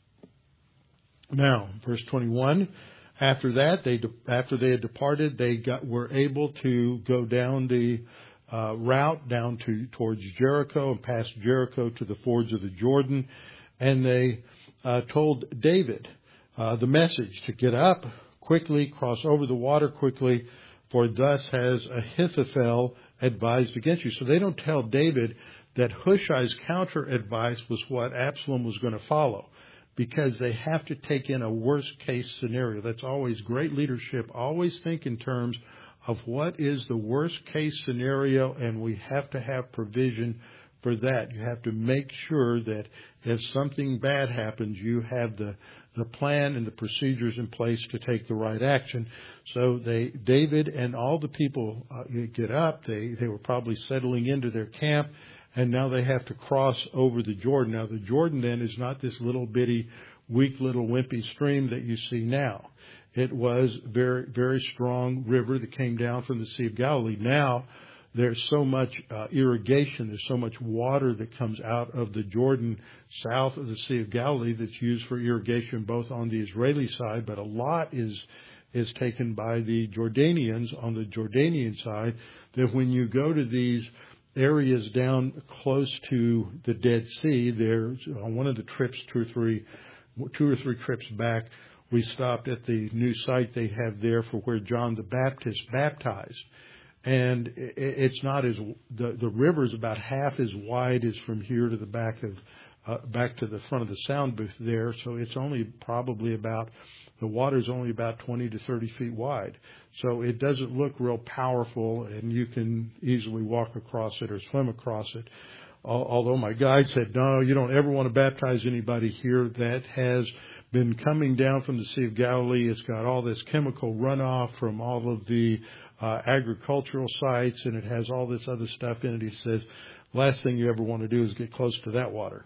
Now, verse twenty-one, after that, they, after they had departed, they got, were able to go down the uh, route down to, towards Jericho and past Jericho to the fords of the Jordan. And they Uh, told David uh, the message to get up quickly, cross over the water quickly, for thus has Ahithophel advised against you. So they don't tell David that Hushai's counter advice was what Absalom was going to follow, because they have to take in a worst case scenario. That's always great leadership. Always think in terms of what is the worst case scenario, and we have to have provision for that. You have to make sure that if something bad happens, you have the, the plan and the procedures in place to take the right action. So they, David and all the people uh, get up. They, they were probably settling into their camp, and now they have to cross over the Jordan. Now the Jordan then is not this little bitty, weak little wimpy stream that you see now. It was very, very strong river that came down from the Sea of Galilee. Now there's so much uh, irrigation, there's so much water that comes out of the Jordan south of the Sea of Galilee that's used for irrigation both on the Israeli side, but a lot is is taken by the Jordanians on the Jordanian side, that when you go to these areas down close to the Dead Sea, there's on one of the trips, two or three, two or three trips back, we stopped at the new site they have there for where John the Baptist baptized. And it's not as, the, the river is about half as wide as from here to the back of, uh, back to the front of the sound booth there. So it's only probably about, the water is only about twenty to thirty feet wide. So it doesn't look real powerful, and you can easily walk across it or swim across it. Although my guide said, no, you don't ever want to baptize anybody here. That has been coming down from the Sea of Galilee. It's got all this chemical runoff from all of the Uh, agricultural sites, and it has all this other stuff in it. He says, last thing you ever want to do is get close to that water.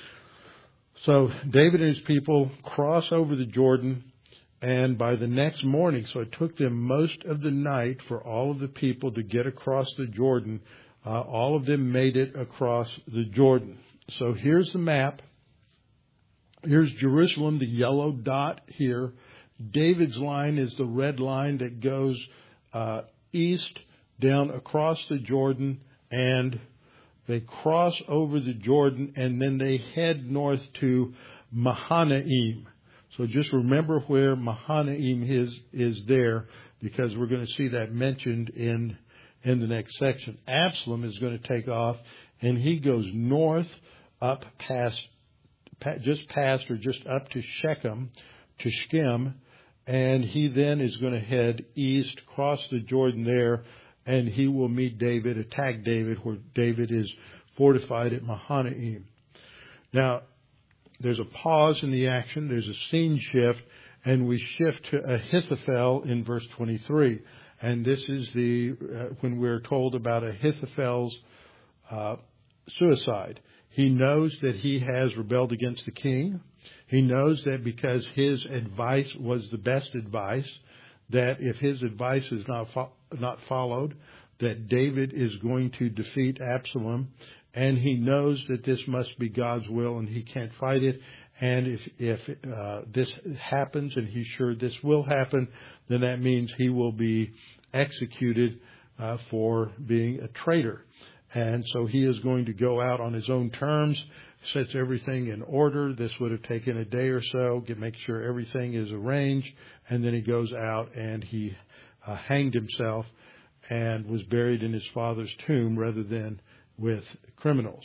So David and his people cross over the Jordan, and by the next morning, so it took them most of the night for all of the people to get across the Jordan. Uh, all of them made it across the Jordan. So here's the map. Here's Jerusalem, the yellow dot here. David's line is the red line that goes Uh, east down across the Jordan, and they cross over the Jordan, and then they head north to Mahanaim. So just remember where Mahanaim is, is there, because we're going to see that mentioned in, in the next section. Absalom is going to take off, and he goes north up past, just past or just up to Shechem, to Shechem. And he then is going to head east, cross the Jordan there, and he will meet David, attack David, where David is fortified at Mahanaim. Now, there's a pause in the action. There's a scene shift, and we shift to Ahithophel in verse twenty-three. And this is the uh, when we're told about Ahithophel's uh, suicide. He knows that he has rebelled against the king. He knows that because his advice was the best advice, that if his advice is not fo- not followed, that David is going to defeat Absalom. And he knows that this must be God's will and he can't fight it. And if, if uh, this happens, and he's sure this will happen, then that means he will be executed uh, for being a traitor. And so he is going to go out on his own terms, sets everything in order. This would have taken a day or so, get, make sure everything is arranged. And then he goes out and he uh, hanged himself and was buried in his father's tomb rather than with criminals.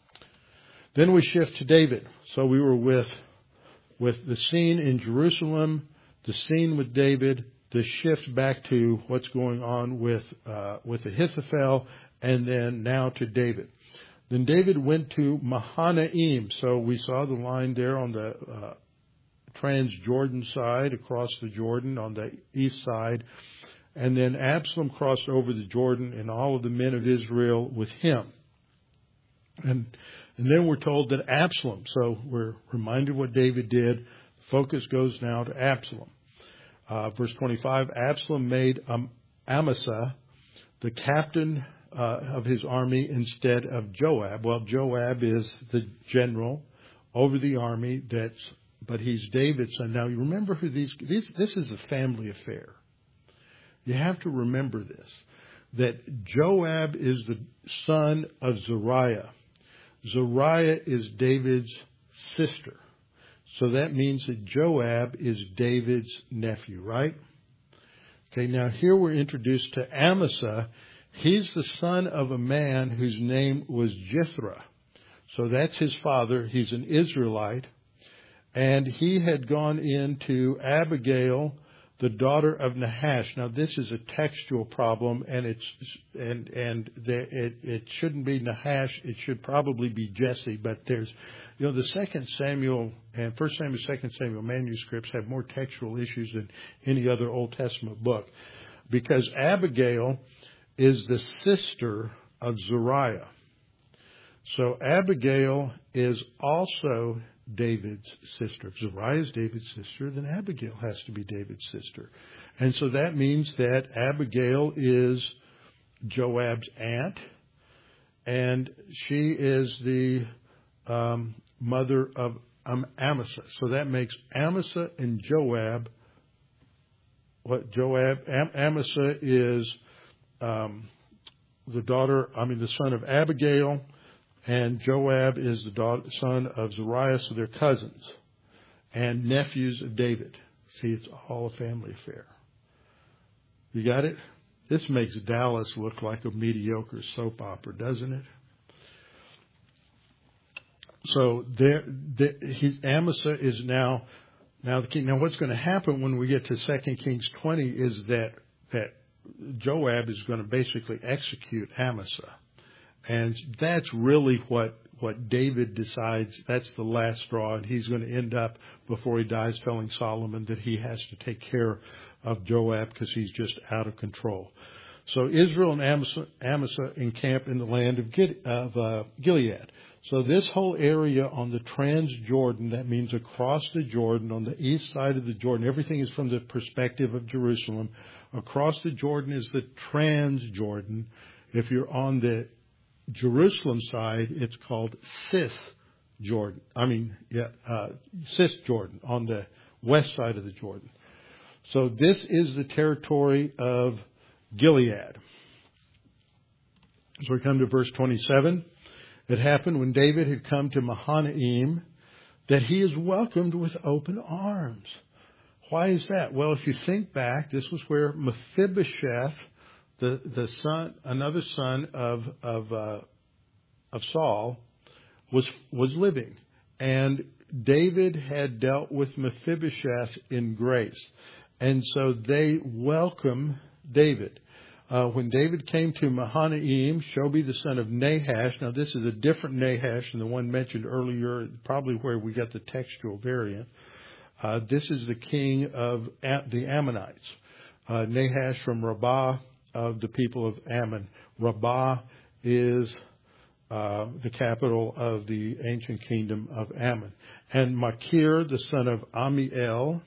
Then we shift to David. So we were with with the scene in Jerusalem, the scene with David, the shift back to what's going on with uh, with Ahithophel, and then now to David. Then David went to Mahanaim. So we saw the line there on the uh, Transjordan side, across the Jordan on the east side. And then Absalom crossed over the Jordan and all of the men of Israel with him. And and then we're told that Absalom, so we're reminded what David did. Focus goes now to Absalom. Uh, verse twenty-five, Absalom made um, Amasa the captain uh, of his army instead of Joab. Well, Joab is the general over the army, that's, but he's David's son. Now, you remember who these, these, this is a family affair. You have to remember this, that Joab is the son of Zeruiah. Zeruiah is David's sister. So that means that Joab is David's nephew, right? Okay, now here we're introduced to Amasa. He's the son of a man whose name was Jithra. So that's his father. He's an Israelite. And he had gone into Abigail, the daughter of Nahash. Now, this is a textual problem, and it's and and the, it it shouldn't be Nahash. It should probably be Jesse. But there's, you know, the Second Samuel and First Samuel, Second Samuel manuscripts have more textual issues than any other Old Testament book, because Abigail is the sister of Zeruiah. So Abigail is also David's sister. If Zeruiah is David's sister, then Abigail has to be David's sister. And so that means that Abigail is Joab's aunt, and she is the um, mother of um, Amasa. So that makes Amasa and Joab, what Joab, Am, Amasa is um, the daughter, I mean the son of Abigail, and Joab is the daughter, son of Zeruiah, so they're cousins and nephews of David. See, it's all a family affair. You got it? This makes Dallas look like a mediocre soap opera, doesn't it? So there, there he's, Amasa is now now the king. Now, what's going to happen when we get to Second Kings twenty is that that Joab is going to basically execute Amasa. And that's really what, what David decides. That's the last straw. And he's going to end up, before he dies, telling Solomon that he has to take care of Joab because he's just out of control. So Israel and Amasa, Amasa encamp in the land of, Gide, of uh, Gilead. So this whole area on the Transjordan, that means across the Jordan, on the east side of the Jordan, everything is from the perspective of Jerusalem. Across the Jordan is the Transjordan. If you're on the Jerusalem side, it's called Cisjordan. I mean, yeah, uh, Cisjordan on the west side of the Jordan. So this is the territory of Gilead. So we come to verse twenty-seven. It happened when David had come to Mahanaim that he is welcomed with open arms. Why is that? Well, if you think back, this was where Mephibosheth, the the son, another son of of uh, of Saul, was was living, and David had dealt with Mephibosheth in grace, and so they welcome David. Uh, when David came to Mahanaim, Shobi the son of Nahash. Now this is a different Nahash than the one mentioned earlier, probably where we got the textual variant. Uh, this is the king of the Ammonites. uh, Nahash from Rabbah of the people of Ammon. Rabbah is uh, the capital of the ancient kingdom of Ammon. And Machir, the son of Amiel,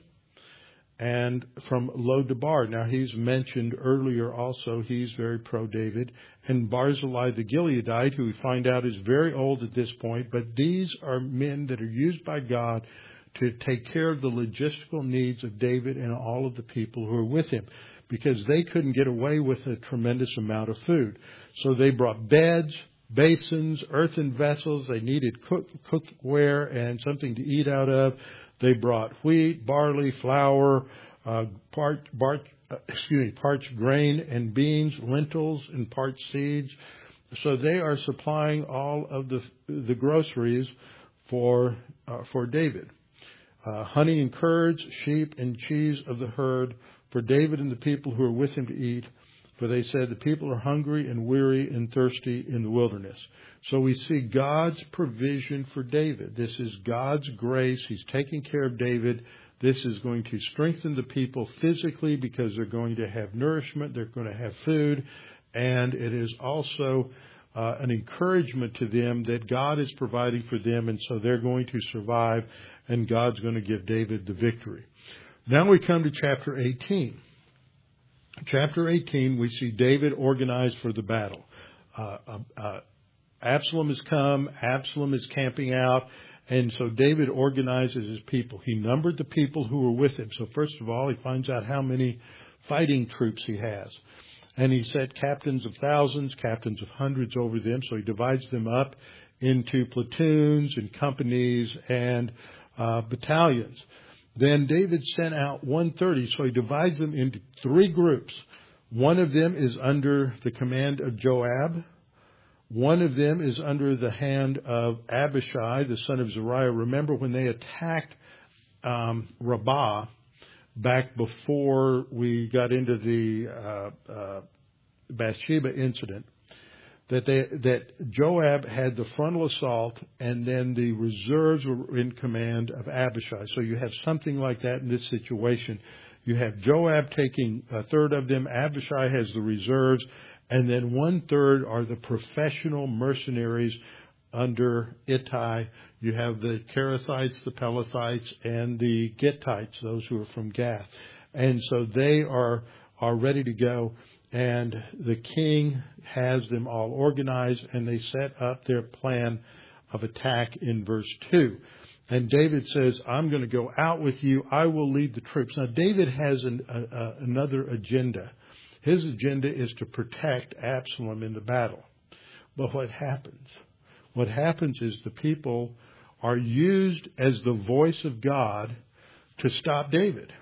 and from Lo-Debar. Now, he's mentioned earlier also. He's very pro-David. And Barzillai the Gileadite, who we find out is very old at this point. But these are men that are used by God to take care of the logistical needs of David and all of the people who are with him, because they couldn't get away with a tremendous amount of food. So they brought beds, basins, earthen vessels. They needed cook, cookware and something to eat out of. They brought wheat, barley, flour, uh, part, bar, uh, excuse me, parched grain and beans, lentils and parched seeds. So they are supplying all of the the groceries for uh, for David. Uh, honey and curds, sheep and cheese of the herd for David and the people who are with him to eat. For they said, the people are hungry and weary and thirsty in the wilderness. So we see God's provision for David. This is God's grace. He's taking care of David. This is going to strengthen the people physically because they're going to have nourishment. They're going to have food. And it is also uh, an encouragement to them that God is providing for them. And so they're going to survive, and God's going to give David the victory. Now we come to chapter eighteen. Chapter eighteen, we see David organized for the battle. Uh, uh, uh, Absalom has come. Absalom is camping out. And so David organizes his people. He numbered the people who were with him. So first of all, he finds out how many fighting troops he has. And he set captains of thousands, captains of hundreds over them. So he divides them up into platoons and companies and uh, battalions. Then David sent out one hundred thirty, so he divides them into three groups. One of them is under the command of Joab. One of them is under the hand of Abishai, the son of Zeruiah. Remember when they attacked um, Rabbah back before we got into the uh, uh, Bathsheba incident, that they, that Joab had the frontal assault, and then the reserves were in command of Abishai. So you have something like that in this situation. You have Joab taking a third of them. Abishai has the reserves, and then one third are the professional mercenaries under Ittai. You have the Kerethites, the Pelethites, and the Gittites, those who are from Gath. And so they are are ready to go. And the king has them all organized, and they set up their plan of attack in verse two. And David says, I'm going to go out with you. I will lead the troops. Now, David has an, a, a, another agenda. His agenda is to protect Absalom in the battle. But what happens? What happens is the people are used as the voice of God to stop David.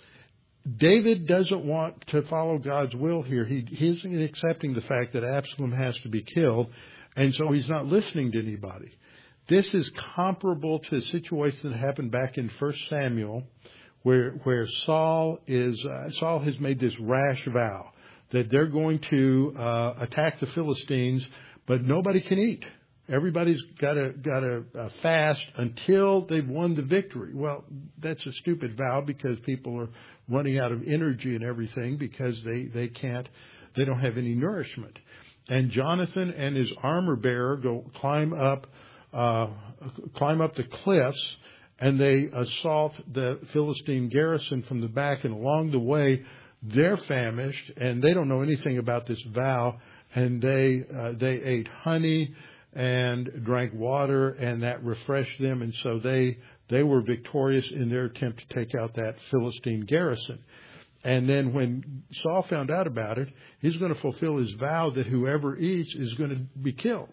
David doesn't want to follow God's will here. He, he isn't accepting the fact that Absalom has to be killed, and so he's not listening to anybody. This is comparable to a situation that happened back in First Samuel, where where Saul is uh, Saul has made this rash vow that they're going to uh, attack the Philistines, but nobody can eat. Everybody's got to got to uh, fast until they've won the victory. Well, that's a stupid vow because people are running out of energy and everything because they, they can't, they don't have any nourishment. And Jonathan and his armor bearer go climb up, uh, climb up the cliffs, and they assault the Philistine garrison from the back. And along the way, they're famished, and they don't know anything about this vow. And they uh, they ate honey and drank water, and that refreshed them. And so they they were victorious in their attempt to take out that Philistine garrison. And then when Saul found out about it, he's going to fulfill his vow that whoever eats is going to be killed.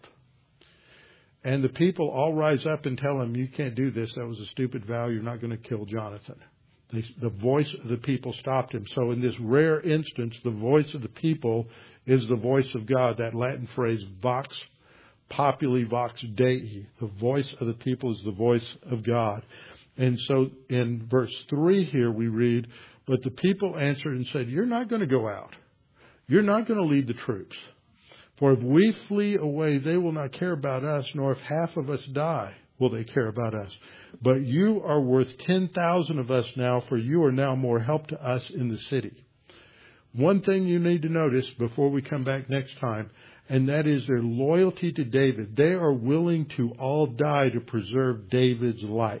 And the people all rise up and tell him, you can't do this. That was a stupid vow. You're not going to kill Jonathan. They, the voice of the people stopped him. So in this rare instance, the voice of the people is the voice of God. That Latin phrase, vox populi vox Dei. The voice of the people is the voice of God. And so in verse three here we read, but the people answered and said, you're not going to go out. You're not going to lead the troops. For if we flee away, they will not care about us, nor if half of us die, will they care about us. But you are worth ten thousand of us now, for you are now more help to us in the city. one thing you need to notice before we come back next time, and that is their loyalty to David. They are willing to all die to preserve David's life.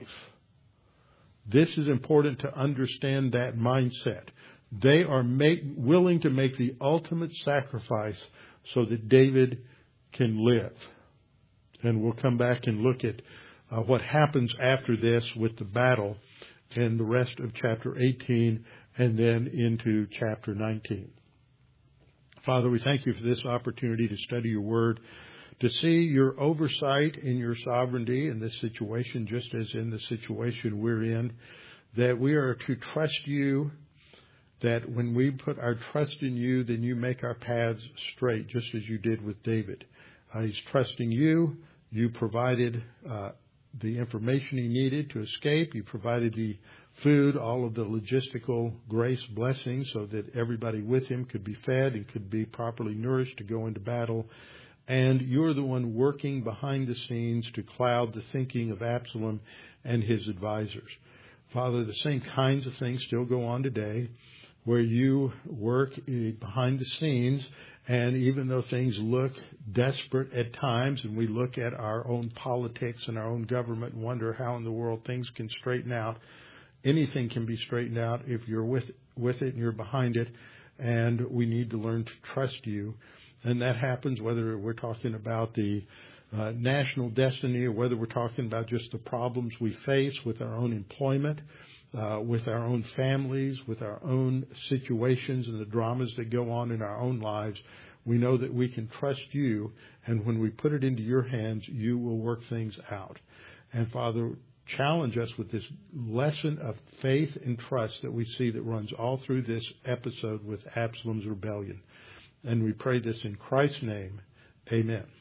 This is important to understand that mindset. They are make, willing to make the ultimate sacrifice so that David can live. And we'll come back and look at uh, what happens after this with the battle in the rest of chapter eighteen and then into chapter nineteen. Father, we thank you for this opportunity to study your word, to see your oversight and your sovereignty in this situation, just as in the situation we're in, that we are to trust you, that when we put our trust in you, then you make our paths straight, just as you did with David. Uh, he's trusting you. You provided uh, the information he needed to escape. You provided the food, all of the logistical grace blessings so that everybody with him could be fed and could be properly nourished to go into battle. And you're the one working behind the scenes to cloud the thinking of Absalom and his advisors. Father, the same kinds of things still go on today, where you work behind the scenes, and even though things look desperate at times, and we look at our own politics and our own government and wonder how in the world things can straighten out, anything can be straightened out if you're with with it and you're behind it, and we need to learn to trust you. And that happens whether we're talking about the uh, national destiny or whether we're talking about just the problems we face with our own employment, Uh, with our own families, with our own situations and the dramas that go on in our own lives. We know that we can trust you, and when we put it into your hands, you will work things out. And Father, challenge us with this lesson of faith and trust that we see that runs all through this episode with Absalom's rebellion. And we pray this in Christ's name. Amen.